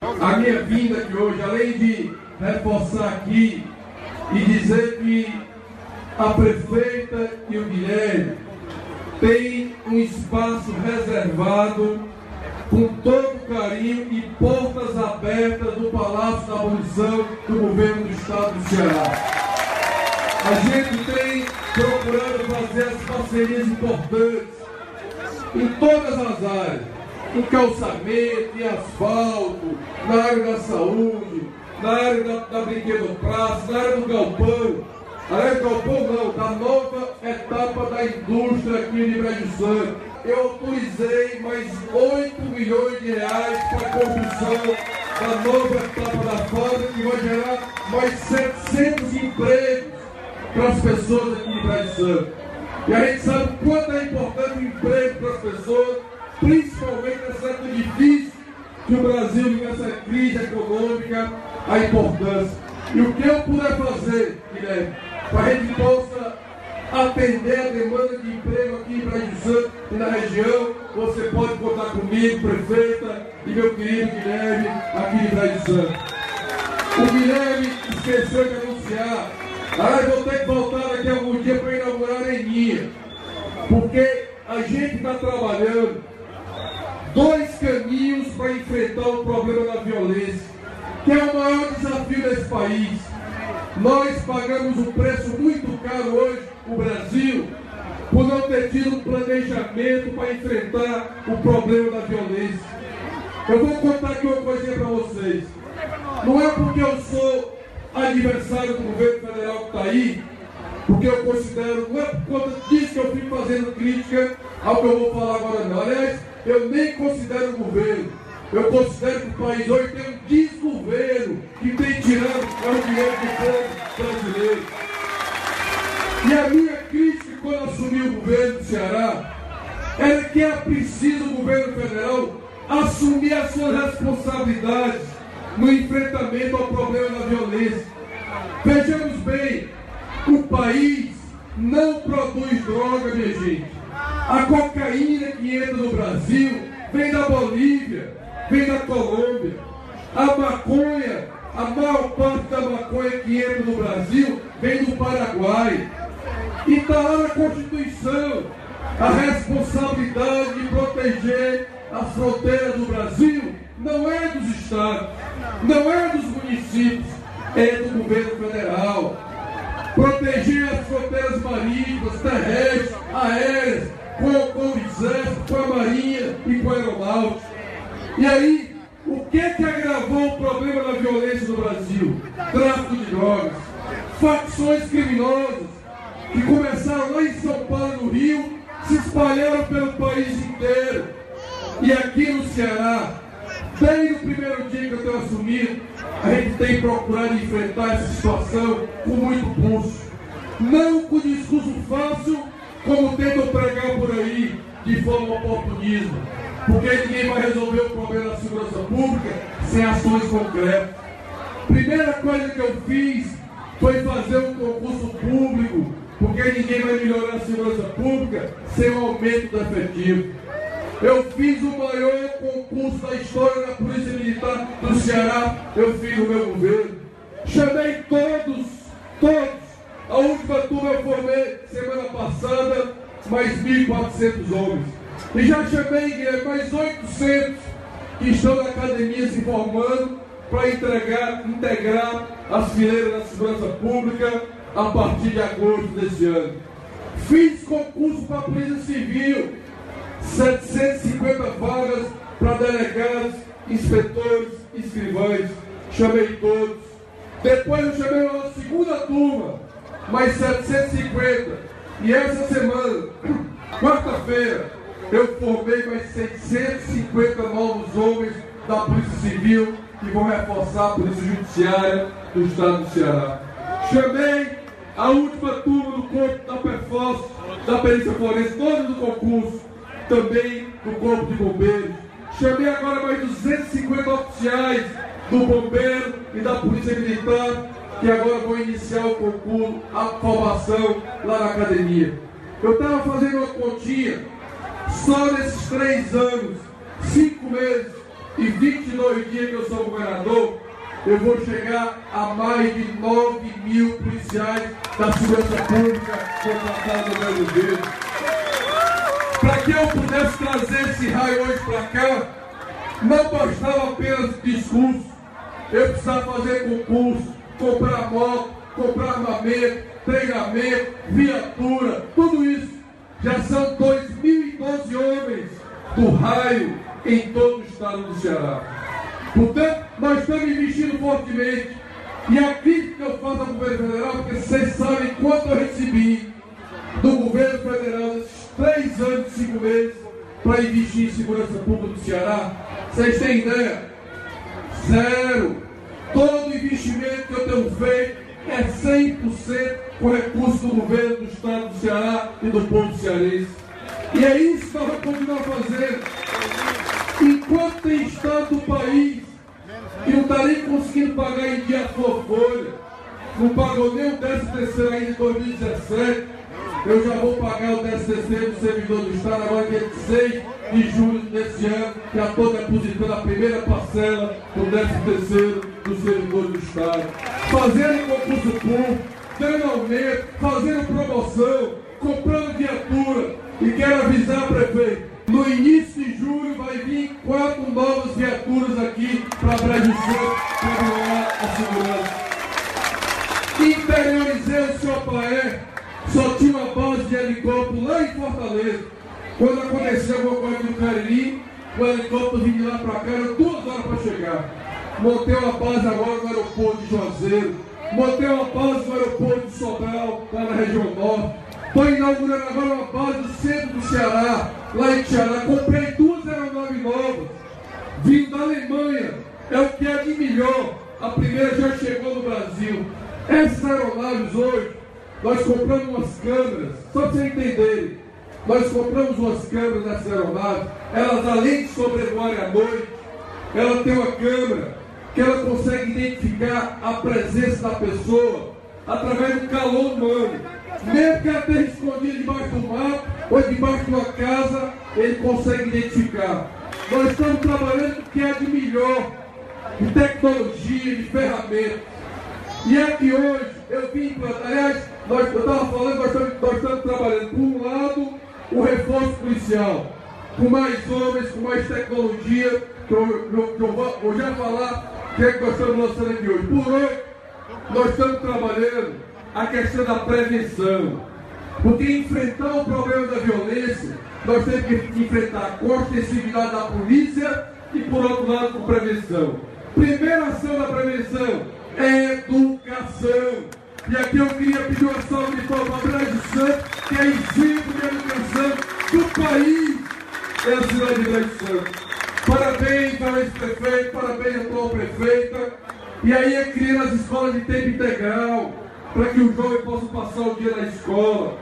A minha vinda aqui hoje, além de reforçar aqui e dizer que a prefeita e o Guilherme têm um espaço reservado com todo carinho e portas abertas do Palácio da Abolição do Governo do Estado do Ceará. A gente tem procurado fazer as parcerias importantes em todas as áreas, em calçamento, em asfalto, na área da saúde, na área da brinquedo praça, na área do galpão. Aliás, galpão não, da nova etapa da indústria aqui em Brejo Santo. Eu autorizei mais 8 milhões de reais para a construção da nova etapa da fábrica, que vai gerar mais 700 empregos para as pessoas aqui em Brejo Santo. E a gente sabe o quanto é importante o emprego para as pessoas, principalmente nessa época difícil que o Brasil vive essa crise econômica, a importância. E o que eu puder fazer, Guilherme, para a gente possa atender a demanda de emprego aqui em Brejo Santo e na região, você pode contar comigo, prefeita, e meu querido Guilherme, aqui em Brejo Santo. O Guilherme esqueceu de anunciar. Vou ter que voltar daqui a algum dia para inaugurar a Areninha, porque a gente está trabalhando 2 caminhos para enfrentar o problema da violência, que é o maior desafio desse país. Nós pagamos um preço muito caro hoje, o Brasil, por não ter tido um planejamento para enfrentar o problema da violência. Eu vou contar aqui uma coisinha para vocês. Não é porque eu sou adversário do governo federal que está aí, porque eu considero, não é por conta disso que eu fico fazendo crítica ao que eu vou falar agora não. Aliás, eu nem considero o governo. Eu considero que o país hoje tem um desgoverno que tem tirado o dinheiro do povo brasileiro. E a minha crítica quando assumi o governo do Ceará era que é preciso o governo federal assumir as suas responsabilidades no enfrentamento ao problema da violência. Vejamos bem, o país não produz droga, minha gente. A cocaína que entra no Brasil vem da Bolívia, vem da Colômbia. A maconha, a maior parte da maconha que entra no Brasil vem do Paraguai. E está lá na Constituição a responsabilidade de proteger as fronteiras do Brasil. Não é dos estados, não é dos municípios, é do governo federal. Proteger as fronteiras marítimas, terrestres, aéreas, com o Exército, com a Marinha e com a Aeronáutica. E aí, o que agravou o problema da violência no Brasil? Tráfico de drogas, facções criminosas que começaram lá em São Paulo e no Rio, se espalharam pelo país inteiro. E aqui no Ceará, desde o primeiro dia que eu tenho assumido, a gente tem procurado enfrentar essa situação com muito pulso. Não com discurso fácil, como tentam pregar por aí, de forma oportunismo. Porque ninguém vai resolver o problema da segurança pública sem ações concretas. Primeira coisa que eu fiz foi fazer um concurso público, porque ninguém vai melhorar a segurança pública sem o aumento do efetivo. Eu fiz o maior concurso da história da Polícia Militar do Ceará, eu fiz no meu governo. Chamei todos. A última turma eu formei semana passada, mais 1.400 homens. E já chamei, Guilherme, mais 800 que estão na academia se formando para integrar as fileiras da segurança pública a partir de agosto desse ano. Fiz concurso para a Polícia Civil, 750 vagas para delegados, inspetores, escrivães. Chamei todos. Depois eu chamei uma segunda turma, mais 750. E essa semana, quarta-feira, eu formei mais 650 novos homens da Polícia Civil que vão reforçar a Polícia Judiciária do Estado do Ceará. Chamei a última turma do Corpo da Perforce, da Perícia Forense, todos do concurso, também do Corpo de Bombeiros. Chamei agora mais 250 oficiais do Bombeiro e da Polícia Militar, que agora vão iniciar o concurso, a formação lá na academia. Eu estava fazendo uma continha, só nesses 3 anos, 5 meses, e 22 dias que eu sou governador, eu vou chegar a mais de 9.000 policiais da segurança pública contratados no meu governo. Para que eu pudesse trazer esse raio hoje para cá, não bastava apenas discurso. Eu precisava fazer concurso, comprar moto, comprar armamento, treinamento, viatura, tudo isso. Já são 2.012 homens do raio em todo o estado do Ceará. Portanto, nós estamos investindo fortemente. E a crítica que eu faço ao governo federal, porque vocês sabem quanto eu recebi do governo federal nesses 3 anos e 5 meses para investir em segurança pública do Ceará. Vocês têm ideia? Zero. Todo investimento que eu tenho feito é 100% com recurso do governo do estado do Ceará e do povo cearense. E é isso que nós vamos continuar fazendo. Enquanto tem estado do país que não está nem conseguindo pagar em dia a sua folha, não pagou nem o 13º ainda em 2017, eu já vou pagar o 13º do servidor do estado agora dia 6 de julho desse ano, já estou depositando a primeira parcela do 13º do servidor do estado. Fazendo concurso público, dando aumento, fazendo promoção, comprando viatura. E quero avisar, prefeito, no início de julho vai vir 4 novas viaturas aqui para Brejo Santo para melhorar a segurança. Interiorizei o seu Paé, só tinha uma base de helicóptero lá em Fortaleza. Quando aconteceu alguma coisa no Cariri, o helicóptero vinha de lá para cá, era 2 horas para chegar. Montei uma base agora no aeroporto de Juazeiro, montei uma base no aeroporto de Sobral, lá na região norte. Estou inaugurando agora uma base no centro do Ceará, lá em Ceará. Comprei 2 aeronaves novas, vindo da Alemanha, é o que é de melhor. A primeira já chegou no Brasil. Essas aeronaves hoje, nós compramos umas câmeras, só para vocês entenderem. Nós compramos umas câmeras nessas aeronaves, elas além de sobrevoarem à noite, ela tem uma câmera que ela consegue identificar a presença da pessoa através do calor humano. Mesmo que ela esteja escondida debaixo do mato ou debaixo de uma casa, ele consegue identificar. Nós estamos trabalhando com o que é de melhor, de tecnologia, de ferramentas. E é que hoje eu vim implantar, aliás, eu estava falando, nós estamos trabalhando, por um lado, o reforço policial, com mais homens, com mais tecnologia, que eu vou já falar o que é que nós estamos lançando aqui hoje. Por hoje, nós estamos trabalhando a questão da prevenção, porque enfrentar o problema da violência, nós temos que enfrentar com a ostensividade da polícia e, por outro lado, com prevenção. Primeira ação da prevenção é educação. E aqui eu queria pedir uma salva de palmas para Brejo Santo, que é exemplo de educação do país, é a cidade de Brejo Santo. Parabéns ao ex-prefeito, parabéns à atual prefeita. E aí é criando as escolas de tempo integral, para que o jovem possa passar o dia na escola.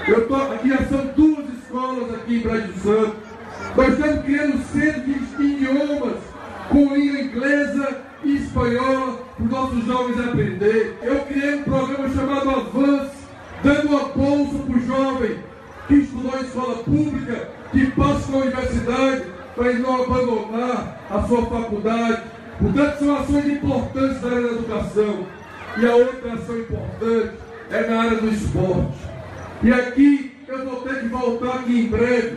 Aqui já são 2 escolas aqui em Brejo Santo. Nós estamos criando centros de idiomas com língua inglesa e espanhola para os nossos jovens aprender. Eu criei um programa chamado Avance, dando uma bolsa para o jovem que estudou em escola pública, que passa na universidade, para ele não abandonar a sua faculdade. Portanto, são ações importantes na área da educação. E a outra ação importante é na área do esporte. E aqui eu vou ter que voltar aqui em breve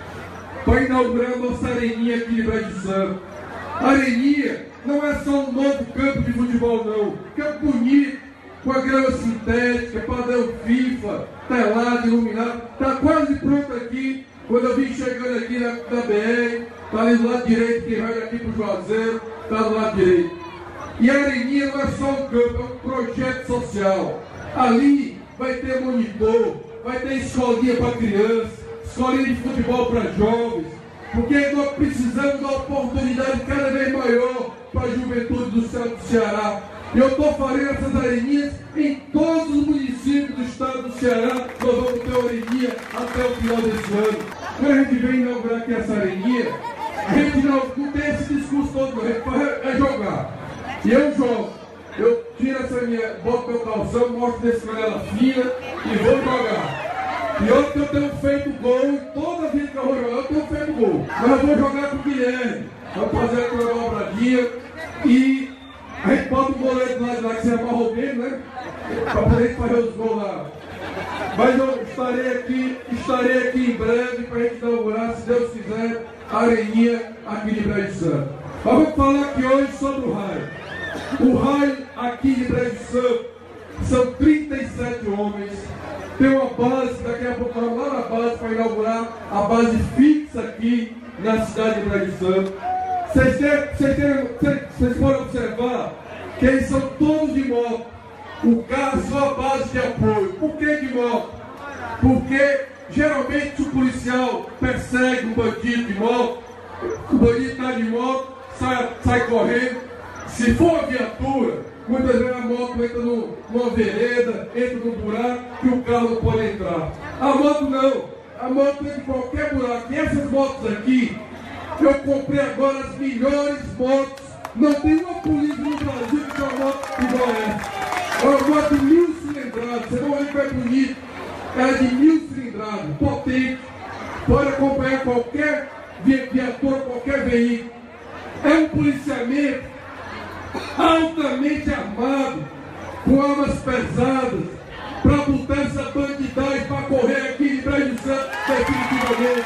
para inaugurar a nossa areninha aqui de Brejo Santo. A areninha não é só um novo campo de futebol não. Campo bonito, com a grama sintética, padrão FIFA, telado, iluminado. Está quase pronto aqui. Quando eu vim chegando aqui na BR, está ali do lado direito, quem vai daqui para o Juazeiro, está do lado direito. E a areninha não é só um campo, é um projeto social. Ali vai ter monitor, vai ter escolinha para crianças, escolinha de futebol para jovens, porque nós precisamos dar oportunidade cada vez maior para a juventude do estado do Ceará. E eu estou fazendo essas areninhas em todos os municípios do estado do Ceará. Nós vamos ter areninha até o final desse ano. Quando a gente vem inaugurar aqui essa areninha, a gente não tem esse discurso todo, a gente faz é jogar. E eu jogo. Eu tiro essa minha, boto meu calção, mostro desse canela fina e vou jogar. E outro que eu tenho feito gol, e toda vez que eu vou jogar, eu tenho feito gol. Mas eu vou jogar com o Guilherme. Vamos fazer aquela A gente bota um goleiro lá de lá que você amarra o dele, né? Para poder fazer os gols lá. Mas eu estarei aqui em breve para a gente inaugurar, se Deus quiser, a areninha aqui de Brejo Santo. Mas vamos falar aqui hoje sobre o raio. O raio aqui de Brejo Santo são 37 homens. Tem uma base, daqui a pouco vamos lá na base para inaugurar a base fixa aqui na cidade de Brejo Santo. Vocês podem observar que eles são todos de moto. O carro é só a base de apoio. Por que de moto? Porque geralmente se o policial persegue um bandido de moto, o bandido está de moto, sai correndo. Se for a viatura, muitas vezes a moto entra numa vereda, entra num buraco que o carro não pode entrar. A moto não. A moto entra em qualquer buraco. E essas motos aqui, eu comprei agora as melhores motos. Não tem uma polícia no Brasil que tem uma moto igual essa. É uma moto de 1000 cilindradas. Você não olha que é bonito. Ela é de 1000 cilindradas, potente. Pode acompanhar qualquer viatura, qualquer veículo. É um policiamento altamente armado, com armas pesadas, para botar essa bandidagem para correr aqui de Brejo Santo definitivamente.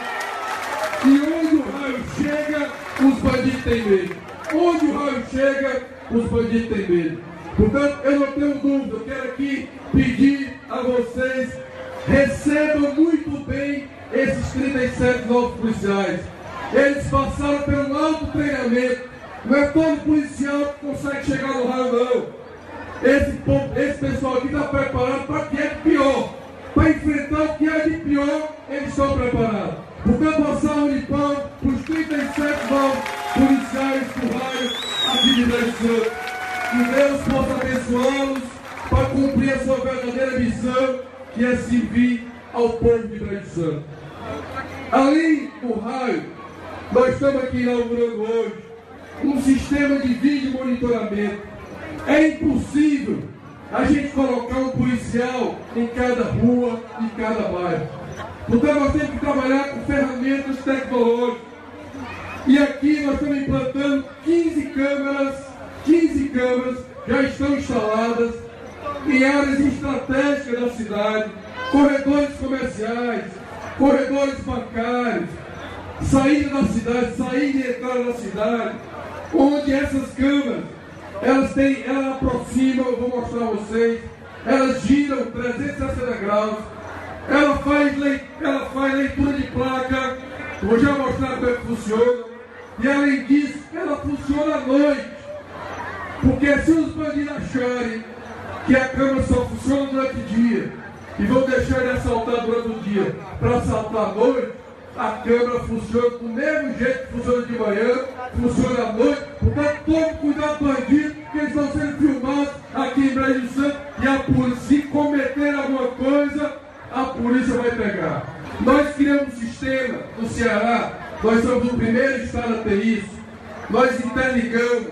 E onde o raio chega, os bandidos têm medo. Onde o raio chega, os bandidos têm medo. Portanto, eu não tenho dúvida, eu quero aqui pedir a vocês, recebam muito bem esses 37 novos policiais. Eles passaram pelo alto treinamento. Não é todo policial que consegue chegar no raio, não. Esse pessoal aqui está preparado para o que é de pior. Para enfrentar o que é de pior, eles estão preparados. Portanto, passar o Unipam para os 37 novos policiais do raio aqui de Brejo Santo. Que Deus possa abençoá-los para cumprir a sua verdadeira missão, que é servir ao povo de Brejo Santo. Além do raio, nós estamos aqui inaugurando hoje um sistema de vídeo monitoramento. É impossível a gente colocar um policial em cada rua, em cada bairro. Então nós temos que trabalhar com ferramentas tecnológicas. E aqui nós estamos implantando 15 câmeras já estão instaladas em áreas estratégicas da cidade, corredores comerciais, corredores bancários, saída da cidade, saída e entrada da cidade, onde essas câmeras, elas aproximam, eu vou mostrar a vocês, elas giram 360 graus, ela faz leitura de placa, vou já mostrar como é que funciona, e além disso, ela funciona à noite, porque se os bandidos acharem que a câmera só funciona durante o dia, e vão deixar ele assaltar durante o dia para assaltar à noite, a câmera funciona do mesmo jeito que funciona de manhã, funciona à noite. Portanto, tome cuidado, bandido, que eles estão sendo filmados aqui em Brejo Santo, e a polícia, se cometer alguma coisa, a polícia vai pegar. Nós criamos um sistema no Ceará, nós somos o primeiro estado a ter isso. Nós interligamos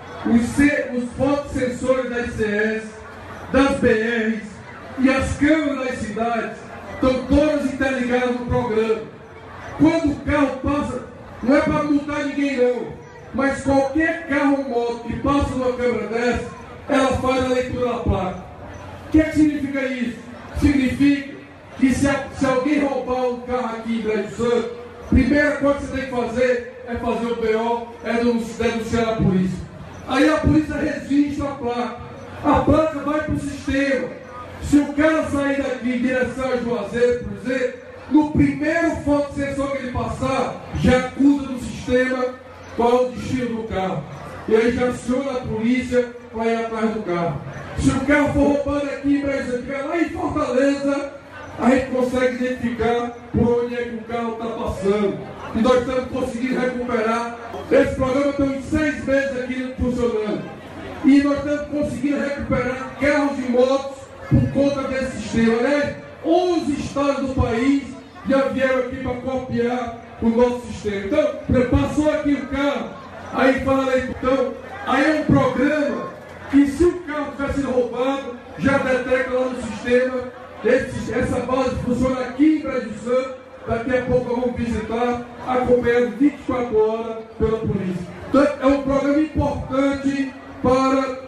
os fotossensores das ICS, das BRs e as câmeras das cidades, estão todas interligadas no programa. Quando o carro passa, não é para multar ninguém não, mas qualquer carro ou moto que passa numa câmera dessa, ela faz a leitura da placa. O que significa isso? Significa que se alguém roubar um carro aqui em Brejo Santo, a primeira coisa que você tem que fazer é fazer o BO, é denunciar a polícia. Aí a polícia registra a placa. A placa vai para o sistema. Se o cara sair daqui em direção a Juazeiro, por exemplo, no primeiro fotossensor que ele passar, já acusa no sistema qual é o destino do carro. E aí já aciona a polícia para ir atrás do carro. Se o carro for roubado aqui, lá em Fortaleza, a gente consegue identificar por onde é que o carro está passando. E nós estamos conseguindo recuperar. Esse programa tem uns 6 meses aqui funcionando. E nós estamos conseguindo recuperar carros e motos por conta desse sistema. Aliás, 11 estados do país já vieram aqui para copiar o nosso sistema. Então, passou aqui o carro, aí fala aí, então, aí é um programa que, se o carro estiver sendo roubado, já detecta lá no sistema. Essa base funciona aqui em Brejo Santo. Daqui a pouco vamos visitar, acompanhado 24 horas pela polícia. Então, é um programa importante para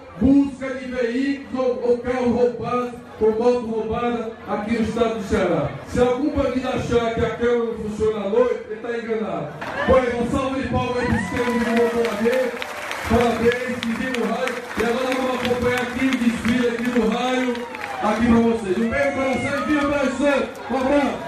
aprovada aqui no estado do Ceará. Se algum bandido achar que a Câmara não funciona à noite, ele está enganado. Olha, uma salva de palmas aí para o sistema de Mocoradeiro. Parabéns, Vizinho do Raio. E agora vamos acompanhar aqui o desfile aqui do Raio, aqui para vocês. Um beijo para vocês, viva Brasil Santo. Um abraço.